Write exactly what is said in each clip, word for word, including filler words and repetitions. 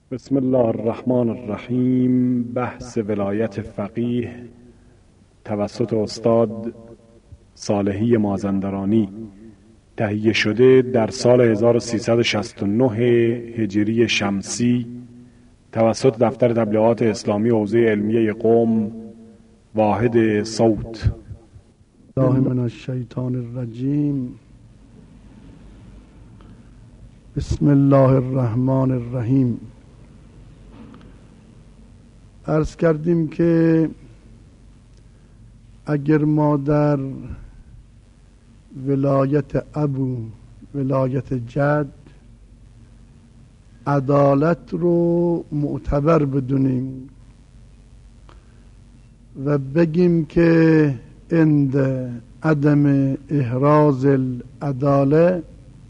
بسم الله الرحمن الرحیم. بحث ولایت فقیه توسط استاد صالحی مازندرانی تهیه شده در سال هزار و سیصد و شصت و نه هجری شمسی توسط دفتر تبلیغات اسلامی حوزه علمیه قم واحد صوت. الله من الشیطان الرجیم. بسم الله الرحمن الرحیم. عرض کردیم که اگر ما در ولایت ابو، ولایت جد، عدالت رو معتبر بدونیم و بگیم که عند عدم احراز العداله،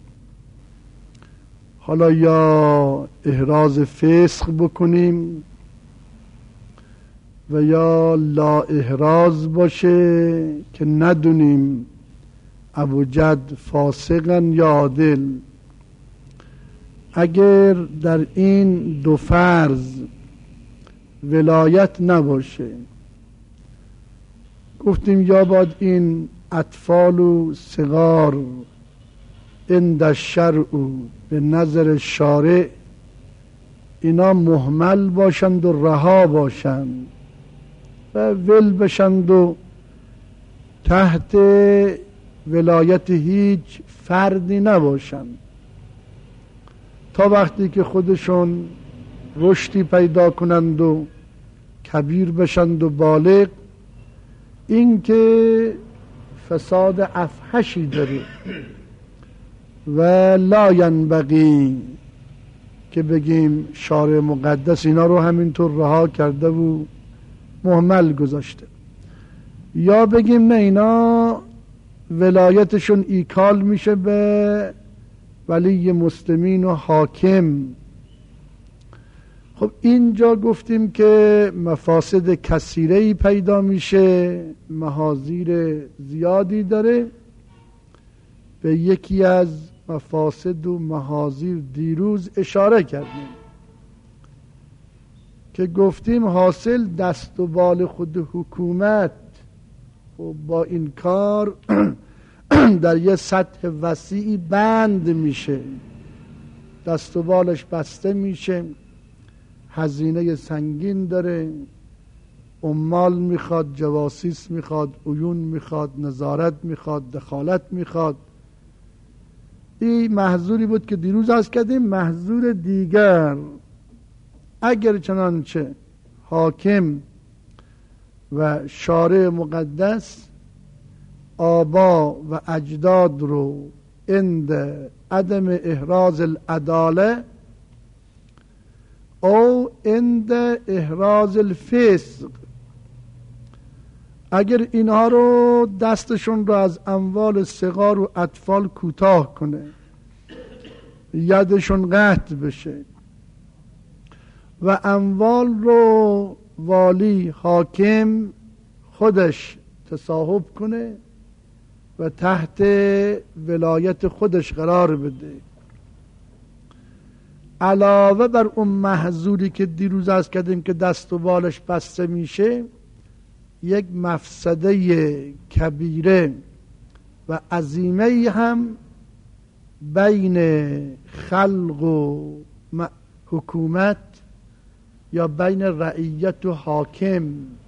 حالا یا احراز فسق بکنیم و یا لا احراز باشه که ندونیم ابو جد فاسقن یا عادل. اگر در این دو فرض ولایت نباشه، گفتیم یا باید این اطفال و صغار عند الشرع به نظر شارع اینا مهمل باشند و رها باشند و ول بشند و تحت ولایت هیچ فردی نباشند تا وقتی که خودشون رشدی پیدا کنند و کبیر بشند و بالغ. این که فساد افحشی داره و لا ینبغی که بگیم شارع مقدس اینا رو همینطور رها کرده و مهمل گذاشته، یا بگیم نه اینا ولایتشون ایکال میشه به ولی مسلمین و حاکم. خب اینجا گفتیم که مفاسد کثیره‌ای پیدا میشه، محاذیر زیادی داره. به یکی از مفاسد و محاذیر دیروز اشاره کردیم که گفتیم حاصل دست و بال خود حکومت و با این کار در یه سطح وسیعی بند میشه، دست و بالش بسته میشه، هزینه سنگین داره، عمال میخواد، جواسیس میخواد، عیون میخواد، نظارت میخواد، دخالت میخواد. این محظوری بود که دیروز عرض کردیم. محظور دیگر، اگر چنانچه حاکم و شارع مقدس آبا و اجداد رو عند عدم احراز العداله او عند احراز الفسق، اگر اینها رو دستشون رو از اموال صغار و اطفال کوتاه کنه، یدشون قطع بشه و اموال رو والی حاکم خودش تصاحب کنه و تحت ولایت خودش قرار بده، علاوه بر اون محظوری که دیروز عرض کردیم که دست و بالش بسته میشه، یک مفسده کبیره و عظیمه هم بین خلق و حکومت یا بین رعیت و حاکم،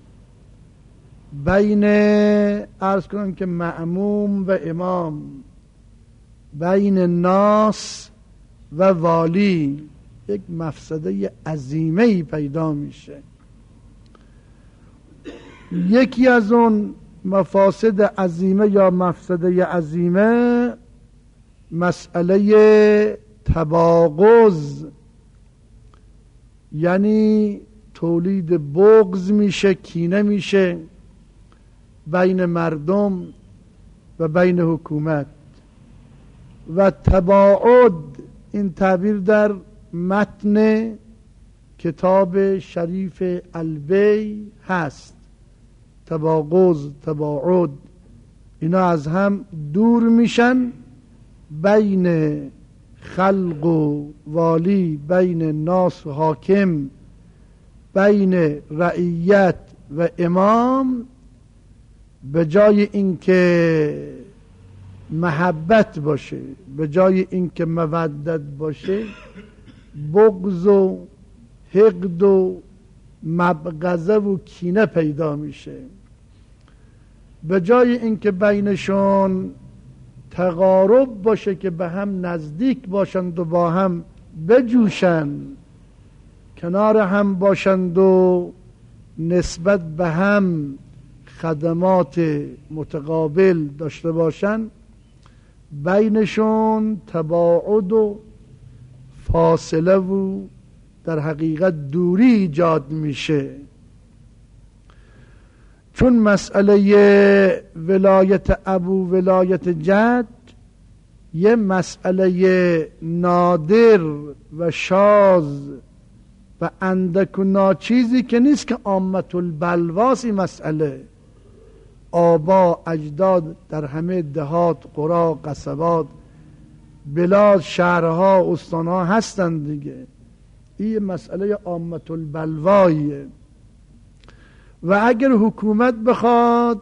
بین عرض کنم که مأموم و امام، بین ناس و والی، یک مفسده عظیمه پیدا میشه. یکی از اون مفاسد عظیمه یا مفسده عظیمه مسئله تباغض، یعنی تولید بغض میشه، کینه میشه بین مردم و بین حکومت. و تباعد، این تعبیر در متن کتاب شریف البی هست، تباغض، تباعد، اینا از هم دور میشن بین خلق و والی، بین ناس و حاکم، بین رعیت و امام، به جای اینکه محبت باشه، به جای اینکه مودت باشه، بغض و حقد و مبغضه و کینه پیدا میشه. به جای اینکه بینشون تقارب باشه که به هم نزدیک باشند و با هم بجوشند، کنار هم باشند و نسبت به هم خدمات متقابل داشته باشند، بینشون تباعد و فاصله و در حقیقت دوری ایجاد میشه. چون مسئله ولایت ابو، ولایت جد، یه مسئله نادر و شاذ و اندک و ناچیزی که نیست که عامة البلواس این مسئله. آبا اجداد در همه دهات، قرا، قصبات، بلاد، شهرها، استانها هستند دیگه. این مسئله عامة البلواییه و اگر حکومت بخواد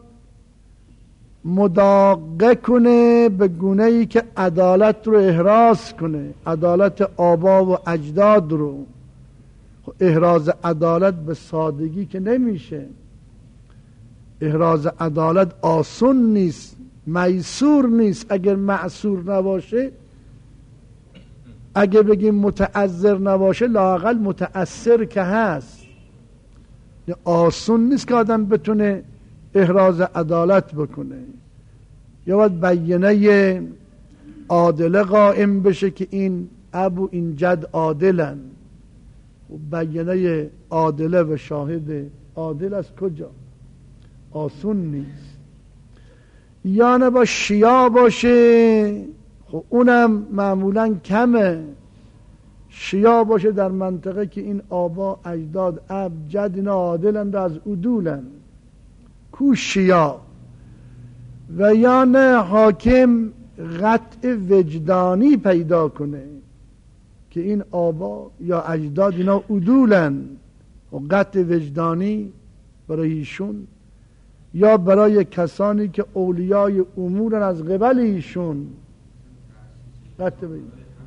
مداقه کنه به گونه‌ای که عدالت رو احراز کنه، عدالت آبا و اجداد رو، احراز عدالت به سادگی که نمیشه. احراز عدالت آسون نیست، میسور نیست. اگر معسور نباشه، اگر بگیم متعذر نباشه، لااقل متأثر که هست. آسون نیست که آدم بتونه احراز عدالت بکنه. یا باید بینه عادله قائم بشه که این ابو این جد عادلن. و بینه عادله و شاهد عادل از کجا؟ آسون نیست. یا نه با شیعه باشه، خب اونم معمولا کمه. شیعه باشه در منطقه که این آبا اجداد اب جد اینا عادلند از عدولن، کو شیعه. و یا نه حاکم قطع وجدانی پیدا کنه که این آبا یا اجداد اینا عدولن، و قطع وجدانی برای ایشون یا برای کسانی که اولیای امورن از قبل ایشون قطع وجدانی.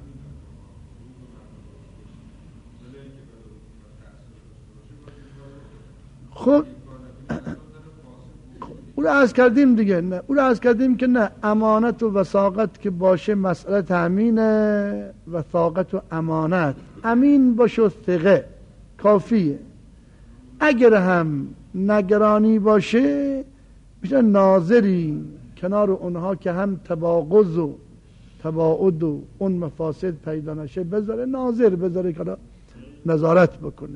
خب او رو عرض کردیم دیگه. نه او رو عرض کردیم که نه، امانت و وثاقت که باشه مسئله تأمینه. وثاقت و امانت، امین باشه و ثقه کافیه. اگر هم نگرانی باشه میشه ناظری کنار اونها که هم تباغض و تباعد و اون مفاسد پیدا نشه بذاره، ناظر بذاره که نظارت بکنه.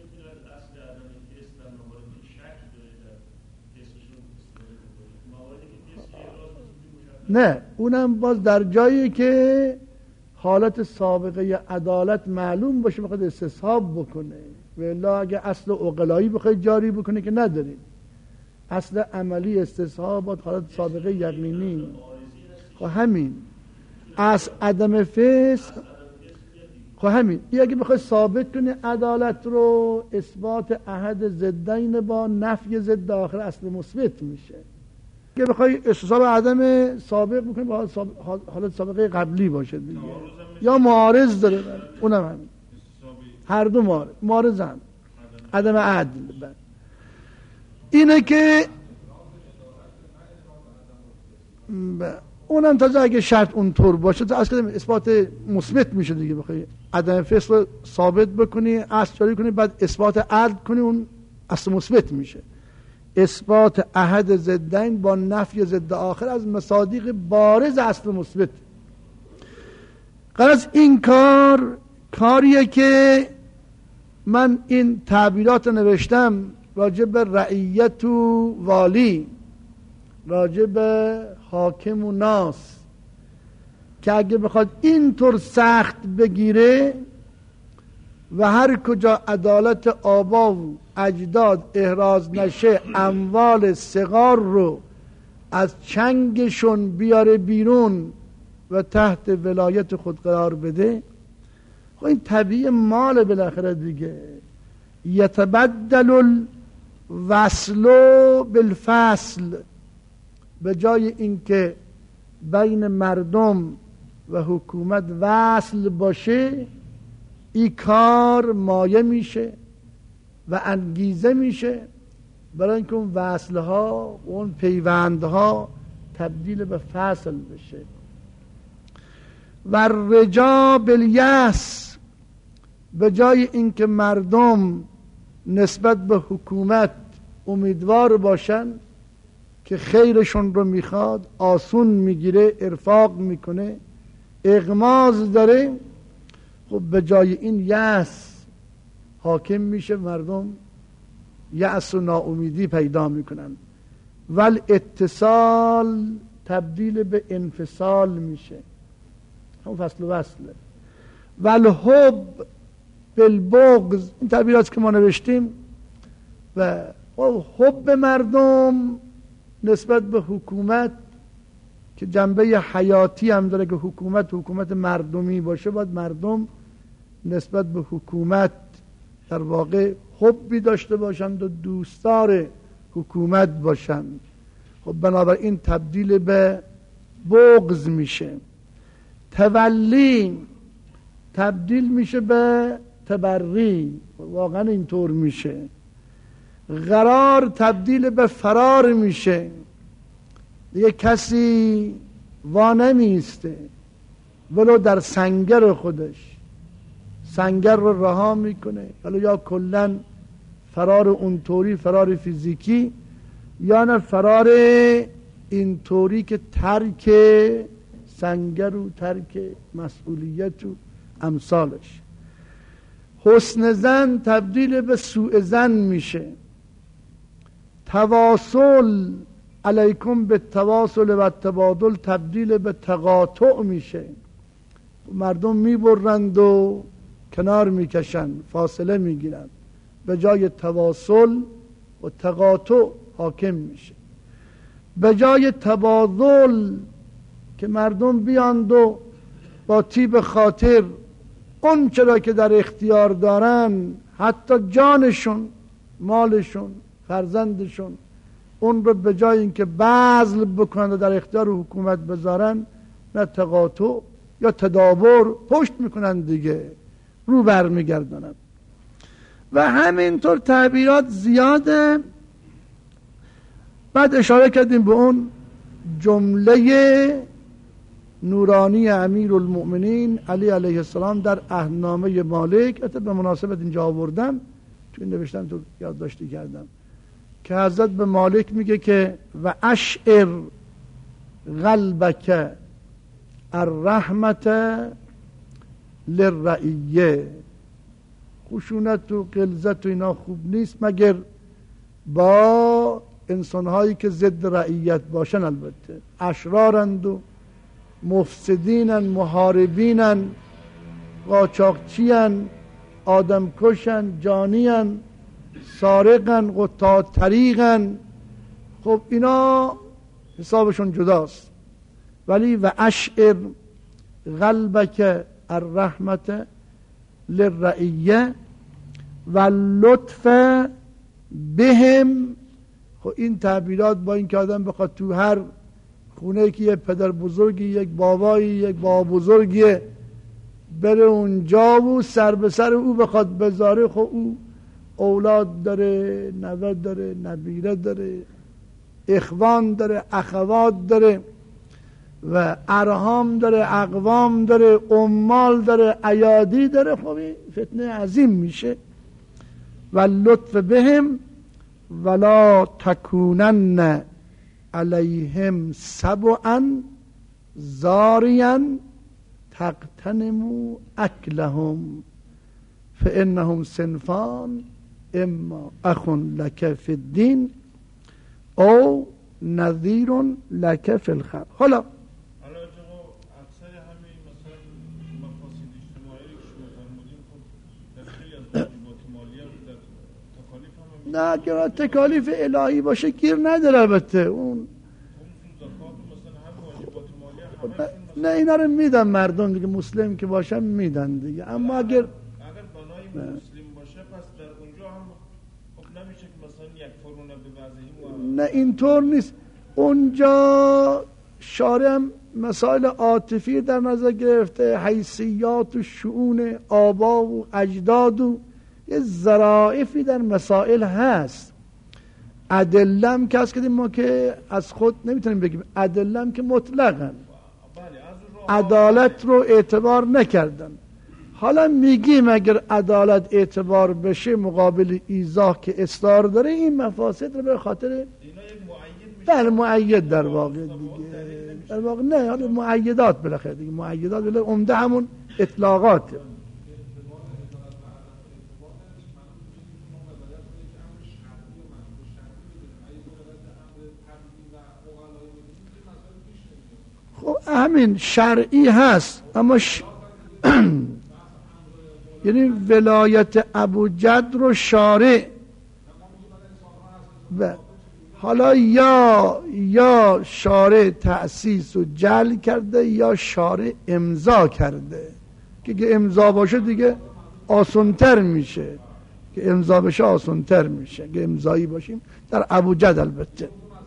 نه اونم باز در جایی که حالت سابقه عدالت معلوم باشه بخواد استصحاب بکنه. و الا اگه اصل عقلایی بخواد جاری بکنه که نداریم. اصل عملی استصحاب حالت سابقه یقینی. خب همین اصل عدم فسق. خب همین این اگه بخواد ثابت کنه عدالت رو، اثبات احد ضدین با نفی ضد آخر اصل مثبت میشه. که بخوای استصحاب عدم سابق بکنی با حالت سابقه قبلی باشه دیگه، یا معارض داره اونم همین، هر دو معارض معارض هم عدم عدل. اینه که اونم تازه اگه شرط اونطور باشه تا اصلا اثبات مثبت میشه دیگه. بخوای عدم فسق رو ثابت بکنی، اصل جاری کنی، بعد اثبات عدل کنی، اون اصل مثبت میشه. اثبات احد ضدین با نفی ضد آخر از مصادیق بارز اصل مثبت. غرض این کار کاریه که من این تعبیرات نوشتم راجع به رعیت و والی، راجع به حاکم و ناس، که اگه بخواد اینطور سخت بگیره و هر کجا عدالت آبا و اجداد احراز نشه، اموال صغار رو از چنگشون بیاره بیرون و تحت ولایت خود قرار بده، خب این طبیعی مال بالاخره دیگه. یتبدل الوصل بالفصل، به جای اینکه بین مردم و حکومت وصل باشه، این کار مایه میشه و انگیزه میشه برای اینکه اون وصلها و اون پیوندها تبدیل به فصل بشه. و الرجا بالیأس، به جای اینکه مردم نسبت به حکومت امیدوار باشن که خیرشون رو میخواد، آسون میگیره، ارفاق میکنه، اغماض داره، خب به جای این یأس حاکم میشه، مردم یأس و ناامیدی پیدا میکنن. ول اتصال تبدیل به انفصال میشه، همون فصل و وصله. ول حب بالبغض، این تعبیرات که ما نوشتیم. و حب مردم نسبت به حکومت که جنبه حیاتی هم داره، که حکومت حکومت مردمی باشه، باید مردم نسبت به حکومت در واقع حبی داشته باشند و دوستدار حکومت باشند. خب بنابراین تبدیل به بغض میشه. تولی تبدیل میشه به تبری، واقعا اینطور میشه. قرار تبدیل به فرار میشه، دیگه کسی وا نمیسته ولو در سنگر خودش، سنگر رو رها میکنه، حالا یا کلن فرار اونطوری، فرار فیزیکی، یا نه فرار اینطوری که ترک سنگر و ترک مسئولیت و امثالش. حسن زن تبدیل به سوء زن میشه. تواصل علیکم به تواصل و تبادل تبدیل به تقاطع میشه، مردم میبرند و کنار میکشن، فاصله میگیرن، به جای تواصل و تقاطع حاکم میشه. به جای تبادل که مردم بیاند و با طیب خاطر اون چرا که در اختیار دارن، حتی جانشون، مالشون، فرزندشون، اون رو به جای اینکه بذل بکنن و در اختیار حکومت بذارن، نه تقاطع یا تدابر پشت میکنن دیگه، رو بر میگردنن. و همینطور تعبیرات زیاده. بعد اشاره کردیم به اون جمله نورانی امیر المؤمنین علی علیه السلام در عهدنامه مالک، حتی به مناسبت اینجا آوردم، تو این نوشتم، تو یادداشتی کردم، که حضرت به مالک میگه که و اشعر قلبک الرحمت للرعیه، خشونت و غلظت و اینا خوب نیست مگر با انسانهایی که ضد رعیت باشن، البته اشرارند و مفسدینن، محاربینن، قاچاقچیان، آدمکشن، جانیان، سارقن، قطاع طریقن. خب اینا حسابشون جداست. ولی و اشعر قلبک الرحمت للرعیه و لطف بهم. خب این تعبیرات با این که آدم بخواد تو هر خونه که یه پدر بزرگی، یک بابایی، یک بابا بزرگی بره اونجا و سر به سر او بخواد بذاره، خب او اولاد داره، نوه داره، نبیره داره، اخوان داره، اخوات داره و ارحام داره، اقوام داره، عمال داره، ایادی داره. خب این فتنه عظیم میشه. و لطف بهم ولا تکونن علیهم سبعا زاریا تقتنموا اکلهم فانهم صنفان اما اخ لک فی الدین او نذیر لک فی الخلق. حالا نه که تکالیف الهی باشه گیر نداره، البته اون نه اینا رو میدن مردم دیگه، مسلم که باشن میدن دیگه. اما اگر اگر بنای مسلم باشه پس در اونجا هم خب نمیشه که مثلا یک فرونه به وضعی. نه اینطور نیست. اونجا شارع هم مسائل عاطفی در نظر گرفته، حیثیات و شؤون آبا و اجداد و یه ظرافی در مسائل هست. ادلم که از کردیم ما که از خود نمیتونیم بگیم، ادلم که مطلقاً عدالت رو اعتبار نکردن. حالا میگیم اگر عدالت اعتبار بشه مقابل ایضاح که اصرار داره، این مفاسد رو به خاطر بله مؤید در واقع دیگه، در واقع نه حالا مؤیدات بالاخره دیگه، مؤیدات بالاخره عمده همون اطلاقاته. خب همین شرعی هست، اما ش... یعنی ولایت ابوجد رو شارع و حالا یا یا شارع تأسیس و جعل کرده یا شارع امضا کرده که که امضا باشه دیگه آسان‌تر میشه، که امضا بشه آسان‌تر میشه که امضایی باشیم در ابوجد. البته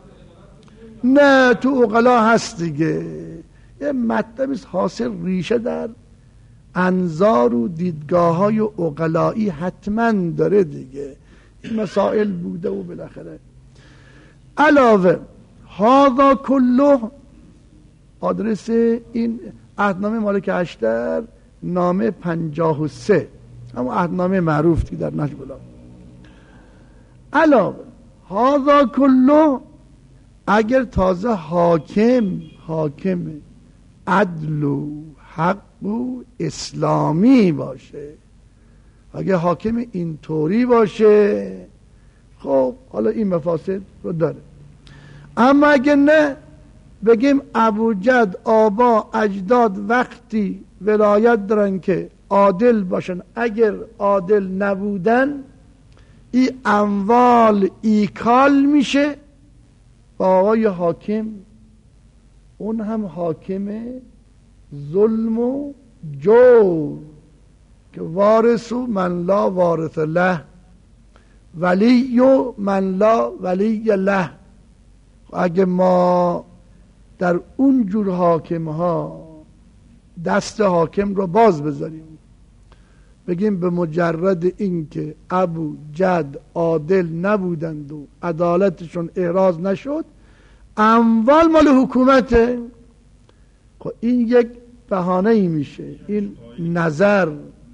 نه تو عقلا هست دیگه، یه مطلبی حاصل ریشه در انظار و دیدگاه های عقلایی حتما داره دیگه، این مسائل بوده و بالاخره. علاوه هذا کله آدرس این عهدنامه مالک اشتر نامه پنجاه و سه، اما عهدنامه معروف که در نجم الله. علاوه هذا کله اگر تازه حاکم حاکم عدل و حق و اسلامی باشه، اگر حاکم اینطوری باشه خب حالا این مفاسد رو داره. اما اگر نه بگیم ابوجد آبا اجداد وقتی ولایت دارن که عادل باشن، اگر عادل نبودن این اموال ایکال میشه با آقای حاکم، اون هم حاکم ظلم و جور که وارثو من لا وارث له ولی من لا ولی له. اگه ما در اون جور حاکم ها دست حاکم رو باز بذاریم، بگیم به مجرد اینکه ابو جد عادل نبودند و عدالتشون احراز نشد اموال مال حکومته، خب این یک بهانه ای میشه. این نظر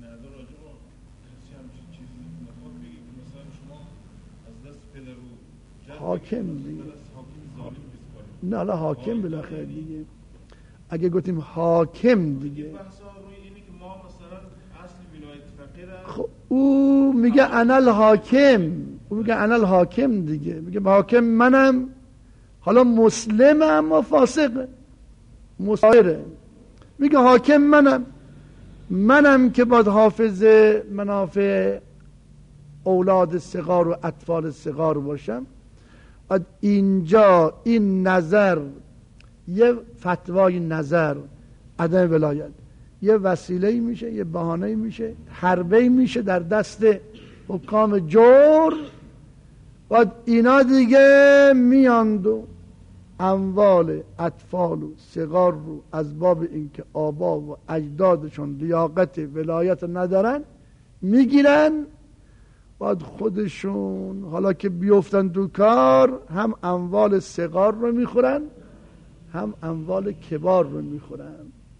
حاکم دیگه، نه حالا حاکم بالاخره دیگه، اگه گفتیم حاکم دیگه خب او میگه انا الحاکم، او میگه انا الحاکم دیگه، میگه حاکم منم، حالا مسلم اما فاسق مسائره، میگه حاکم منم منم که باید حافظ منافع اولاد صغار و اطفال صغار باشم. اینجا این نظر یه فتوای نظر عدم ولایت یه وسیله میشه، یه بهانه میشه، حربه میشه در دست حکام جور و اینا دیگه میاند و اموال اطفال و صغار رو از باب اینکه آبا و اجدادشون لیاقت ولایت ندارن میگیرن، بعد خودشون حالا که بیفتن تو کار هم اموال صغار رو میخورن هم اموال کبار رو میخورن.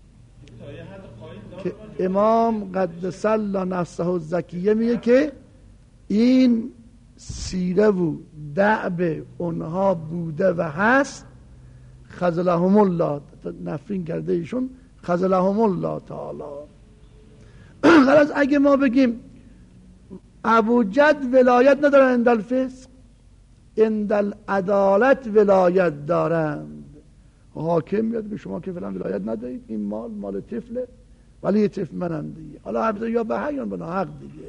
که امام قدس الله نفسه الزکیه میگه که این سیره و دعب اونها بوده و هست، خذلهم الله، نفرین کرده ایشون، خذلهم الله تعالی. خلاص اگه ما بگیم ابوجد ولایت ندارن عند الفسق، عند العدالت ولایت دارند، حاکم میاد که شما که فلان ولایت ندارید، این مال مال طفله ولی یه طفل منم دیگه، حالا عبد یا به حق یا به ناحق دیگه.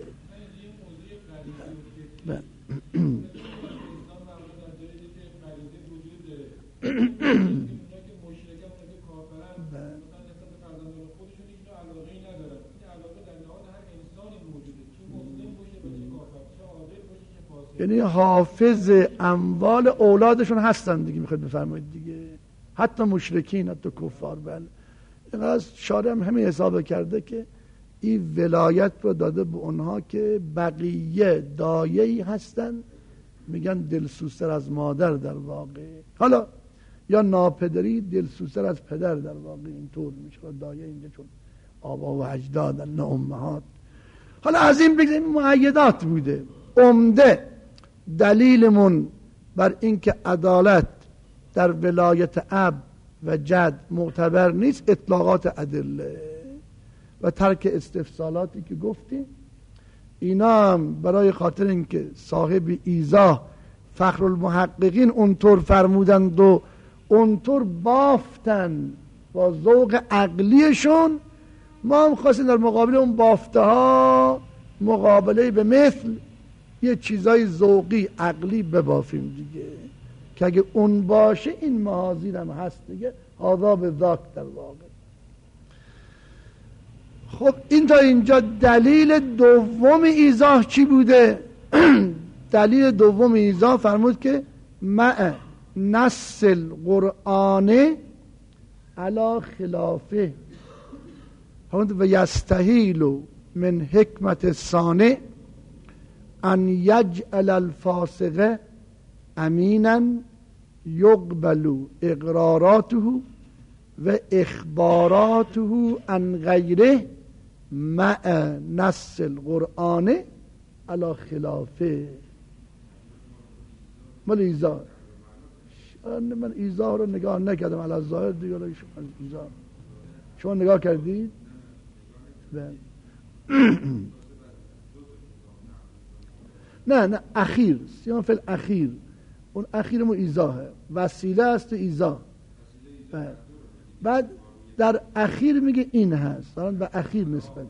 یعنی حافظ اموال اولادشون هستن دیگه، میخواد بفرمایید دیگه، حتی مشرکین، حتی کفار. بله اینقدر شارع هم همین حساب کرده که این ولایت رو داده به اونها که بقیه دایه‌ای هستن، میگن دلسوزتر از مادر در واقع، حالا یا ناپدری دلسوزتر از پدر در واقع، اینطور میشه دایه اینجا چون آبا و اجدادن نه امهات. حالا از این بگذاریم مؤیدات بوده. عمده دلیلمون بر اینکه عدالت در ولایت اب و جد معتبر نیست اطلاقات ادله و ترک استفسالاتی که گفتیم. اینا هم برای خاطر اینکه صاحب ایضاح فخر المحققین اونطور فرمودند و اونطور بافتن با ذوق عقلیشون، ما هم خواستیم در مقابل اون بافته ها مقابله به مثل یه چیزای ذوقی عقلی ببافیم دیگه، که اگه اون باشه این محاذیر هم هست دیگه، آداب ذاک در واقع. خب این تا اینجا دلیل دوم ایضاح چی بوده؟ دلیل دوم ایضاح فرمود که مع نص القرآن علی خلافه، فرمود و یستحیل من حکمت صانع ان یجعل الفاسق امینا یقبل اقراراته و اخباراته عن غیره مع نص القرآن علی خلافه. مال ایضاح، من ایضاح رو نگاه نکردم، علی ظاهر دیگه شما ایضاح شما نگاه کردید؟ نه نه اخیر سیان فل اخیر، اون اخیر مو ایضاحه، وسیله است ایضاح. بعد در اخیر میگه این هست، دارن به اخیر نسبت.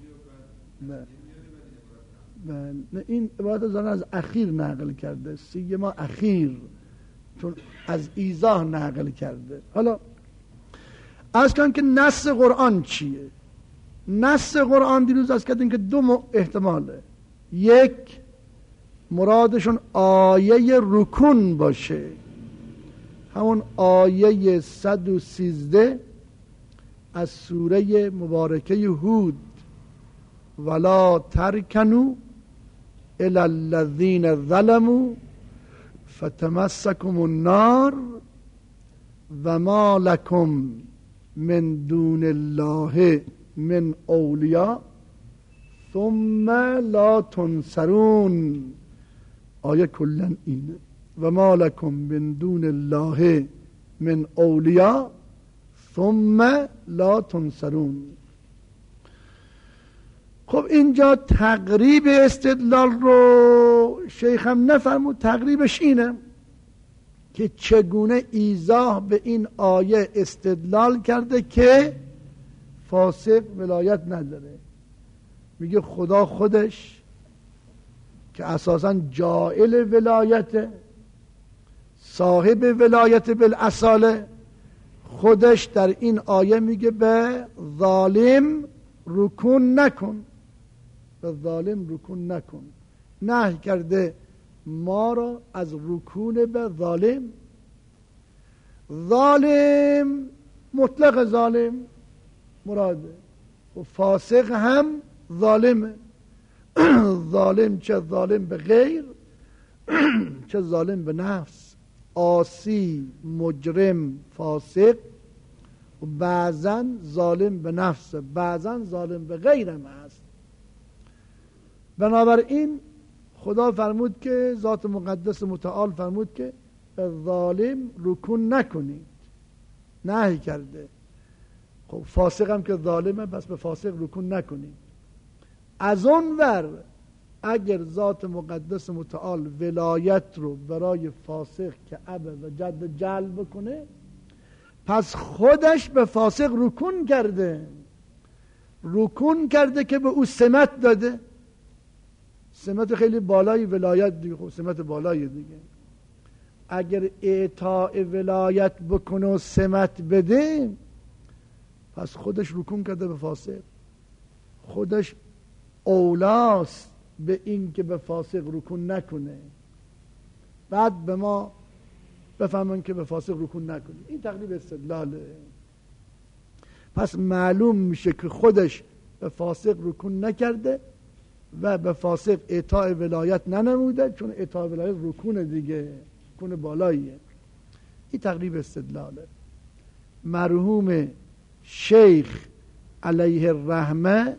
نه این عبارت از از اخیر نقل کرده، سیگه ما اخیر، چون از ایضاح نقل کرده. حالا از کن که نص قرآن چیه؟ نص قرآن دیروز از کردیم که دو احتماله، یک مرادشون آیه رکون باشه، همون آیه صد و سیزده از سوره مبارکه هود، ولا ترکنوا الی الذین ظلموا فتمسکم النار و ما لکم من دون الله من اولیاء ثم لا تنصرون. آیه کلن اینه، و ما لکم من دون الله من اولیاء ثم لا تنصرون. خب اینجا تقریب استدلال رو شیخ هم نفرمود، تقریبش اینه که چگونه ایضاح به این آیه استدلال کرده که فاسق ولایت نداره. میگه خدا خودش که اساساً جائل ولایت، صاحب ولایت بالاصاله، خودش در این آیه میگه به ظالم رکون نکن، به ظالم رکون نکن، نهی کرده ما را از رکون به ظالم. ظالم مطلق ظالم مراده و فاسق هم ظالمه. ظالم چه ظالم به غیر چه ظالم به نفس، عاصی، مجرم، فاسق، و بعضا ظالم به نفس، بعضا ظالم به غیرم هست. بنابراین خدا فرمود که ذات مقدس متعال فرمود که به ظالم رکون نکنید، نهی کرده. خب فاسق هم که ظالمه، پس به فاسق رکون نکنید. از اون ور اگر ذات مقدس متعال ولایت رو برای فاسق که اب و جد جلب کنه، پس خودش به فاسق رکون کرده، رکون کرده که به او سمت داده، سمت خیلی بالای ولایت دیگه. خب سمت بالای دیگه، اگر اعطاء ولایت بکنه و سمت بده، پس خودش رکون کرده به فاسق، خودش اولاست به این که به فاسق رکون نکنه. بعد به ما بفهمن که به فاسق رکون نکنید. این تقریب استدلاله. پس معلوم میشه که خودش به فاسق رکون نکرده و به فاسق اطاع ولایت ننموده، چون اطاع ولایت رکون دیگه، رکون بالاییه. این تقریب استدلاله. مرحوم شیخ علیه الرحمه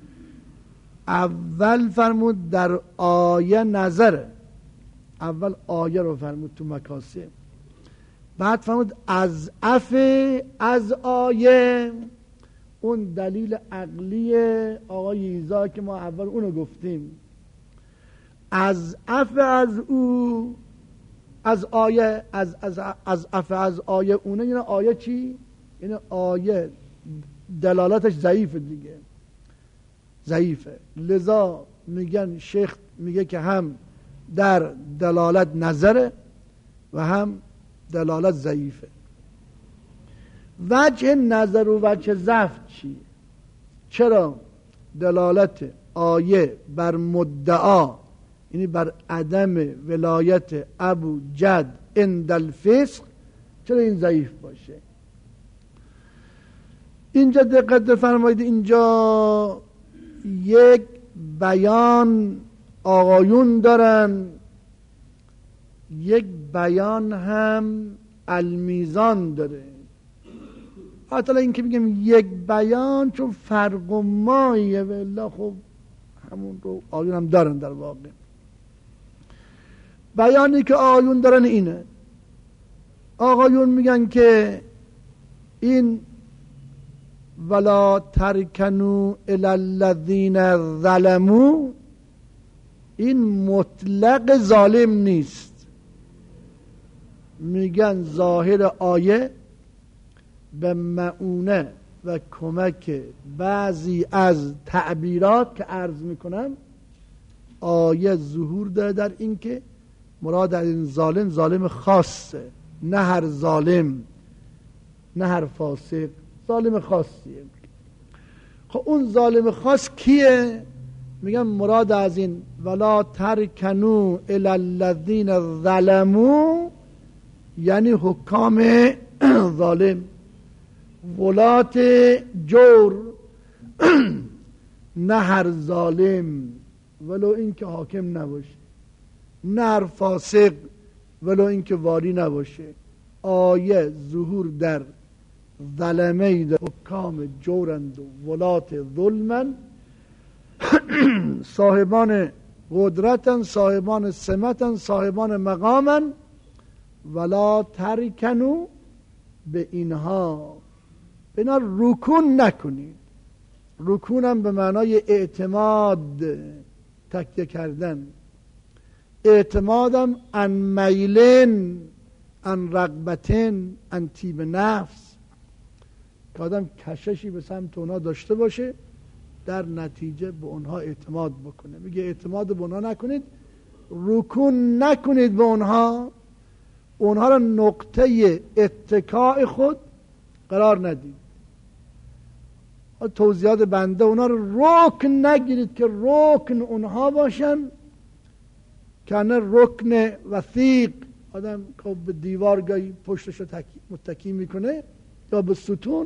اول فرمود در آیه نظره، اول آیه رو فرمود تو مکاسب، بعد فرمود از اف از آیه، اون دلیل عقلی آقای ایزا که ما اول اونو گفتیم، از اف از او، از آیه، از از از اف از آیه اونه. یعنی آیه چی؟ یعنی آیه دلالتش ضعیفه دیگه، ضعیفه. لذا میگن شیخ میگه که هم در دلالت نظره و هم دلالت ضعیفه. وجه نظر و وجه ضعف چیه؟ چرا دلالت آیه بر مدعا، یعنی بر عدم ولایت ابو جد عند الفسق، چرا این ضعیف باشه؟ اینجا دقت فرمایید، اینجا یک بیان آقایون دارن، یک بیان هم المیزان داره. حتی این که میگم یک بیان چون فرق و مایه، والله خب همون رو آقایون هم دارن. در واقع بیانی که آقایون دارن اینه، آقایون میگن که این ولا ترکنوا الی الذین ظلموا، این مطلق ظالم نیست. میگن ظاهر آیه به معونه و کمک بعضی از تعبیرات که عرض میکنم، آیه ظهور داره در این که مراد از این ظالم ظالم خاصه، نه هر ظالم، نه هر فاسق، ظالم خاصیه. خب اون ظالم خاص کیه؟ میگن مراد از این ولا ترکنوا الی الذین ظلموا، یعنی حکام ظالم، ولات جور، نه هر ظالم ولو این که حاکم نباشه، نه هر فاسق ولو این که والی نباشه. آیه ظهور در ظلمه در حکام جورند و ولات ظلمن، صاحبان قدرتن، صاحبان سمتن، صاحبان مقامن. ولا ترکنوا، به اینها به اینا رکون نکنید. رکونم به معنای اعتماد، تکیه کردن. اعتمادم ان میلن، ان رغبتن، ان طیب نفس، که آدم کششی به سمت اونها داشته باشه، در نتیجه به اونها اعتماد بکنه. میگه اعتماد به اونها نکنید، رکون نکنید به اونها، اونها را نقطه اتکاء خود قرار ندید. توضیحات بنده، اونها رو رکن نگیرید که رکن اونها باشن، که نه رکن وثیق، آدم که به دیوار گاهی پشتش رو متکی میکنه یا به ستون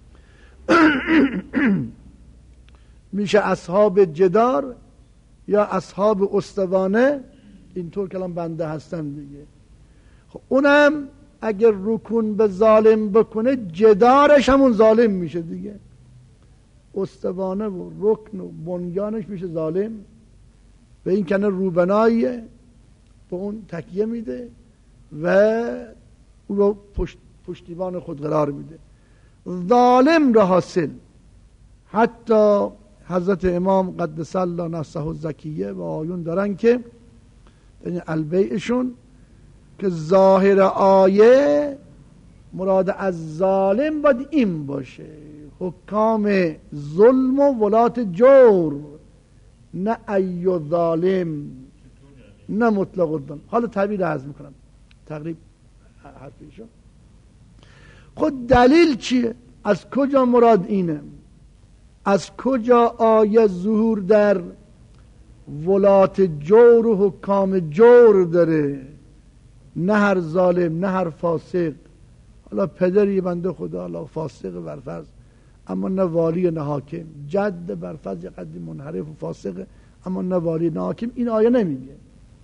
میشه اصحاب جدار یا اصحاب استوانه، اینطور کلام بنده هستن دیگه. خب اونم اگر رکون به ظالم بکنه، جدارش همون ظالم میشه دیگه. استوانه و رکن و بنیانش میشه ظالم. به این کنه روبناییه، به اون تکیه میده و اون رو پشت پشتیبان خود قرار میده. ظالم را حاصل، حتی حضرت امام قدس الله نفسه الزکیه و آیون دارن که یعنی البیعشون که ظاهر آیه مراد از ظالم باید این باشه، حکام ظلم و ولات جور، نه ایو ظالم، نه مطلق الظلم. حالا تعبیر عرض میکنم، تقریب حرفیشو. خود دلیل چیه؟ از کجا مراد اینه؟ از کجا آیه ظهور در ولات جور و حکام جور داره؟ نه هر ظالم، نه هر فاسق. حالا پدری بنده خدا حالا فاسق برفرض، اما نه والی نه حاکم. جد برفرض یه قدری منحرف و فاسق، اما نه والی نه حاکم. این آیه نمیگه.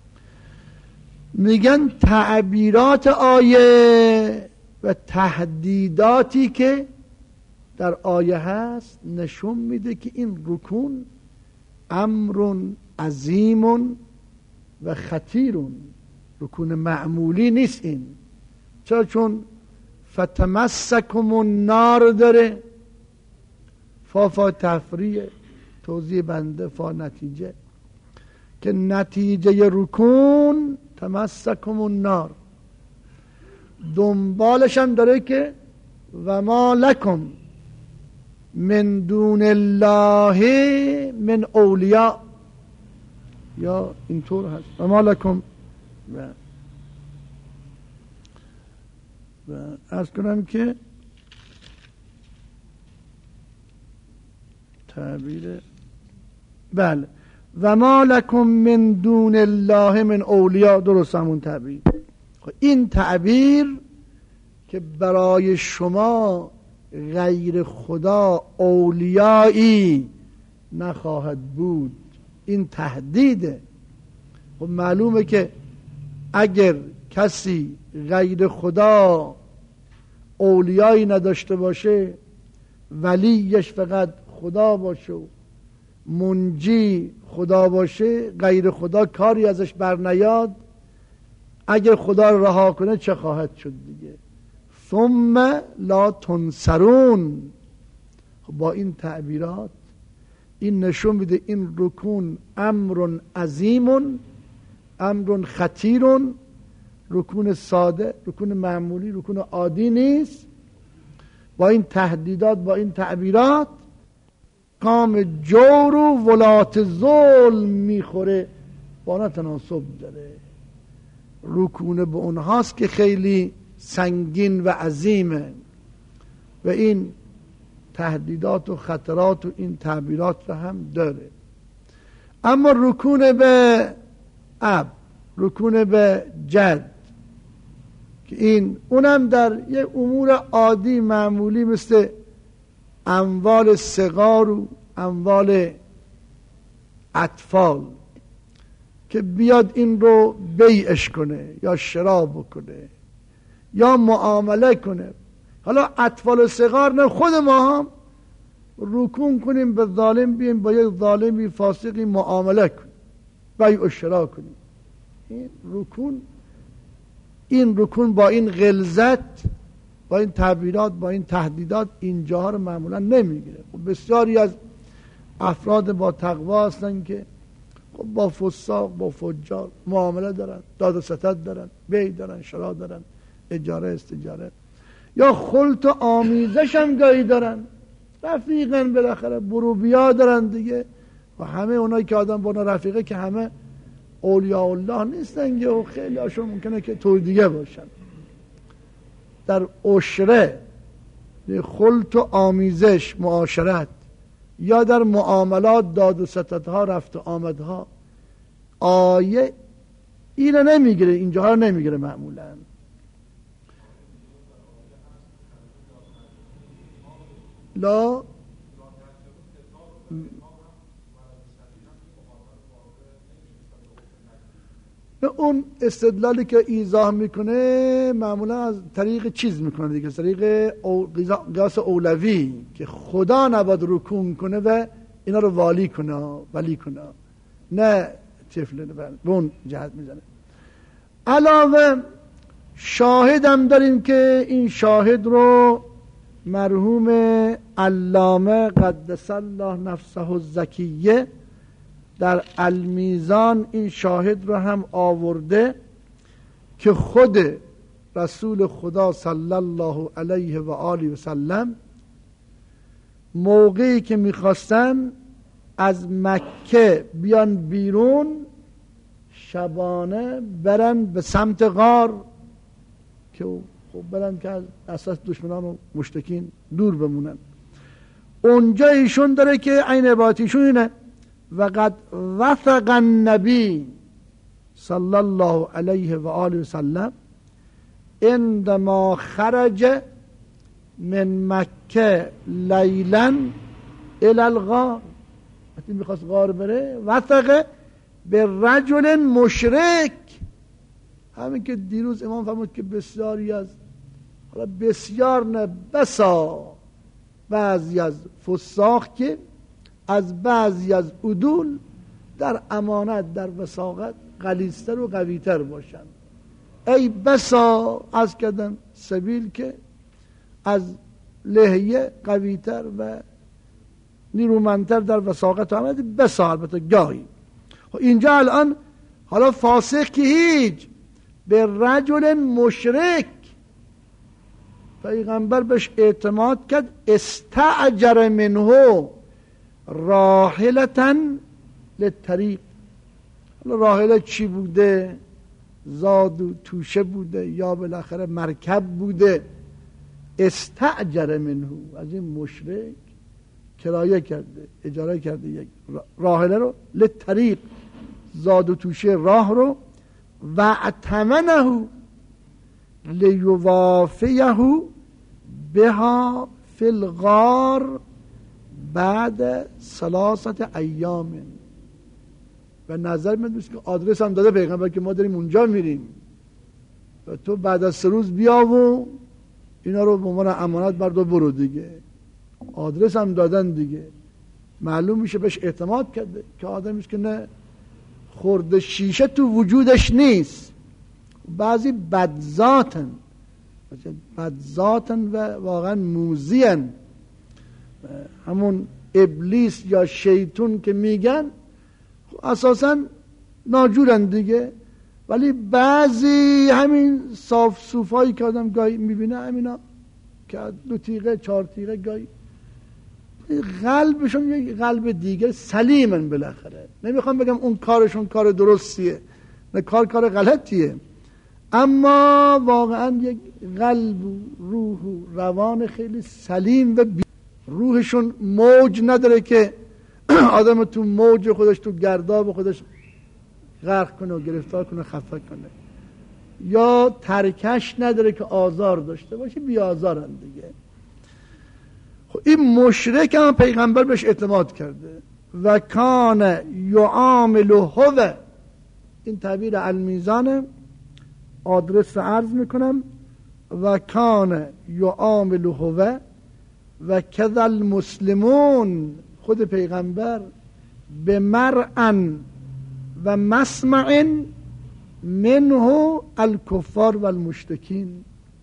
میگن تعبیرات آیه و تهدیداتی که در آیه هست نشون میده که این رکون امر عظیم و خطیر، رکون معمولی نیست. این چرا؟ چون فتمسکم النار داره، فا فا تفریه، توضیح بنده فا نتیجه، که نتیجه رکون تمسکم النار. دنبالش هم داره که و ما لکم من دون الله من اولیاء، یا اینطور هست و ما لکم. و و عرض کنم که تعبیر بله و ما لکم من دون الله من اولیاء، درست همون تعبیر. این تعبیر که برای شما غیر خدا اولیایی نخواهد بود، این تهدیده. خب معلومه که اگر کسی غیر خدا اولیایی نداشته باشه، ولیش فقط خدا باشه و منجی خدا باشه، غیر خدا کاری ازش بر نیاد، اگر خدا رو رها کنه چه خواهد شد دیگه؟ ثم لا تنصرون. با این تعبیرات این نشون میده این رکون امر عظیم، امر خطیر، رکون ساده، رکون معمولی، رکون عادی نیست. با این تهدیدات، با این تعبیرات کام جور و ولات ظلم میخوره، با آنها تناسب داره. رکون به اونهاست که خیلی سنگین و عظیمه و این تهدیدات و خطرات و این تعبیرات رو هم داره. اما رکون به اب، رکون به جد، که این اونم در یه امور عادی معمولی مثل اموال صغار و اموال اطفال، که بیاد این رو بیعش کنه یا شرا بکنه یا معامله کنه. حالا اطفال و صغار نه، خود ما هم رکون کنیم به ظالم، بیم با یک ظالمی فاسقی معامله کنیم، بیع و شرا کنیم. این رکون، این رکون با این غلظت، با این تعبیرات، با این تهدیدات اینجاها رو معمولا نمیگیره. خب بسیاری از افراد با تقوا هستن که خب با فساق، با فجار معامله دارن، داد و ستد دارن، بیع دارن، شرا دارن، اجاره استجاره، یا خلط و آمیزش هم گاهی دارن، رفیقن بالاخره، بروبیا دارن دیگه. و همه اونایی که آدم با اونا رفیقه که همه اولیاء الله نیستن و خیلی هاشون ممکنه که طور دیگه باشن. در عشره، خلط و آمیزش، معاشرت، یا در معاملات، داد و ستدها، رفت و آمدها، آیه اینو نمیگیره، اینجاها رو نمیگیره معمولا. لا به اون استدلالی که ایضاح میکنه معمولا از طریق چیز میکنه دیگه، طریق قیاس اولوی، که خدا نباید رکون کنه و اینا رو والی کنه، ولی کنه، نه طفل، به اون جهت میزنه. علاوه شاهدم داریم که این شاهد رو مرحوم علامه قدس الله نفسه الزکیه در المیزان این شاهد رو هم آورده که خود رسول خدا صلی الله علیه و آله و سلم موقعی که میخواستن از مکه بیان بیرون، شبانه برن به سمت غار که خب برن که از اساس دشمنان و مشرکین دور بمونن. اونجا ایشون داره که عین عبارت ایشون اینه: وقد وثق النبی صلی الله علیه و آله و سلم عندما خرج من مکه لیلا الی الغار، وقتی میخواست غار بره وثق به رجل مشرک. همین که دیروز امام فرمود که بسیاری از، حالا بسیار نه بسا، بعضی از فساق که از بعضی از عدول در امانت در وثاقت غلیظتر و قویتر باشند. ای بسا از کردن سبیل که از لحیه قویتر و نیرومندتر در وثاقت آمد، بسا البته گاهی. اینجا الان حالا فاسق که هیچ، به رجل مشرک پیغمبر بهش اعتماد کرد، استعجر منه راحلتن للطریق. حالا راحله چی بوده؟ زاد و توشه بوده یا بالاخره مرکب بوده. استعجر منه، از این مشرک کرایه کرده، اجاره کرده یک راحله رو، للطریق زاد و توشه راه رو، و اتمنه لیوافیه بها فی الغار بعد ثلاثت ایام. و نظر من دوست که آدرس هم داده پیغمبر که ما داریم اونجا میریم و تو بعد از سه روز بیا و اینا رو به عنوان امانت بردار برو دیگه. آدرس هم دادن دیگه، معلوم میشه بهش اعتماد کرده که آدمیش که نه خورده شیشه تو وجودش نیست. بعضی بدذاتن بدذاتن و واقعا موذیان، همون ابلیس یا شیطون که میگن اساسا ناجورن دیگه. ولی بعضی همین صاف صوفایی که آدم گاهی میبینه، همینا که دو تیغه چهار تیغه گاهی قلبشون یک قلب دیگه سلیمن. بالاخره نمیخوام بگم اون کارشون کار درستیه، نه کار کار غلطیه، اما واقعا یک قلب و روح و روان خیلی سلیم و بی... روحشون موج نداره که آدم تو موج خودش، تو گرداب خودش غرق کنه و گرفتار کنه، خفه کنه. یا ترکش نداره که آزار داشته باشه، بی آزارن دیگه. خب این مشرک هم پیغمبر بهش اعتماد کرده. و کان یعامل هو، این تعبیر المیزانه، آدرس رو عرض میکنم. و کان یعامل هو و کذا المسلمون، خود پیغمبر به مرعن و مسمع منه الکفار و المشرکین،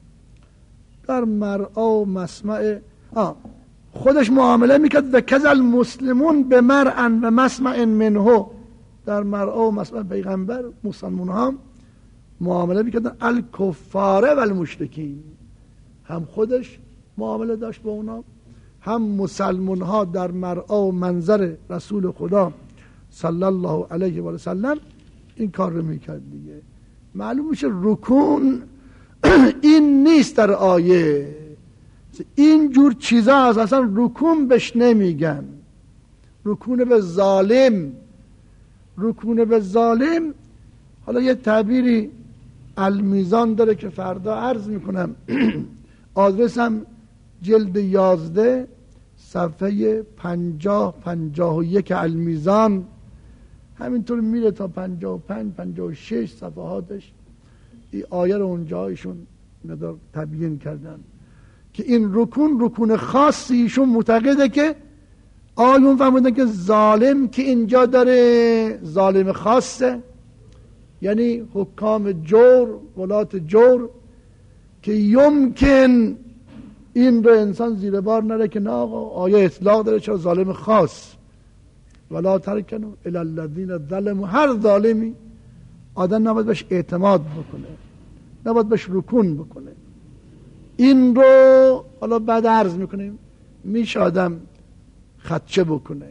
در مرعا و مسمع آه خودش معامله میکرد. و کذا المسلمون به مرعن و مسمع منه، در مرعا و مسمع پیغمبر مسلمون هم معامله میکردن الکفار و المشرکین، هم خودش معامله داشت با اونا، هم مسلمان ها در مرعا و منظر رسول خدا صلی الله علیه و سلم این کار رو میکرد دیگه. معلوم میشه رکون این نیست در آیه، این جور چیزا هست اصلا رکون بهش نمیگن. رکون به ظالم، رکون به ظالم. حالا یه تعبیری المیزان داره که فردا عرض میکنم. آدرسم جلد یازده صفحه پنجاه پنجاه و یک المیزان، همینطور میره تا پنجاه و پنج پنجاه و شش صفحاتش. این آیه رو اونجا ایشون مقدار تبیین کردن که این رکون رکون خاصی ایشون معتقده که آیون فهمیدن که ظالم که اینجا داره ظالم خاصه، یعنی حکام جور، ولات جور، که یمکن این رو انسان زیر بار نره که نه آقا آیه اطلاق داره چرا ظالم خاص. ولا ترکنوا الی الذین ظلموا، هر ظالمی آدم نباید بهش اعتماد بکنه، نباید بهش رکون بکنه. این رو حالا بعد عرض میکنیم میشه آدم خدشه بکنه.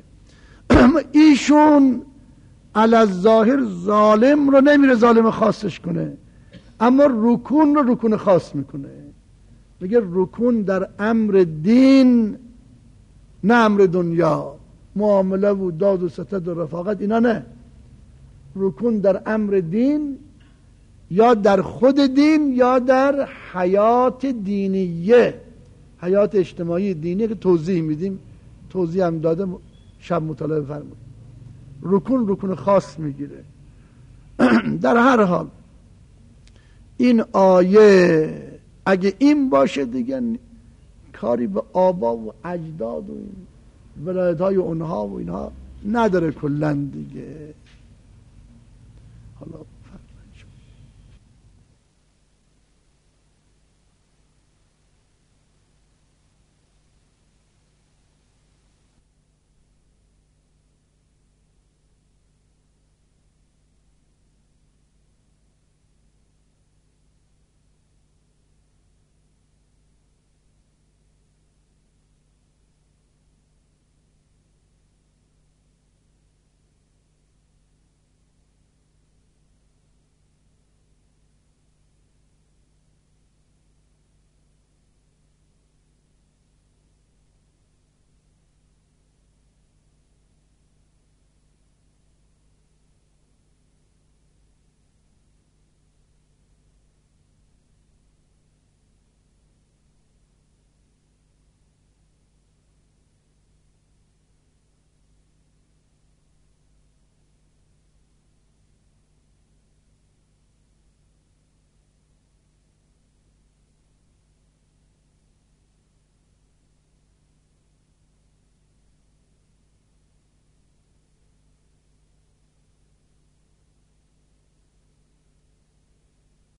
ایشون علی الظاهر ظالم رو نمیره ظالم خاصش کنه، اما رکون رو رکون خاص میکنه. میگه رکون در امر دین نه امر دنیا، معامله و داد و ستد و رفاقت اینا نه. رکون در امر دین یا در خود دین یا در حیات دینیه، حیات اجتماعی دینی که توضیح میدیم، توضیح هم داده، شب مطالعه فرمود. رکون رکون خاص میگیره. در هر حال این آیه اگه این باشه دیگه کاری به آبا و اجداد و این ولایت های اونها و اینها نداره کلن دیگه. حالا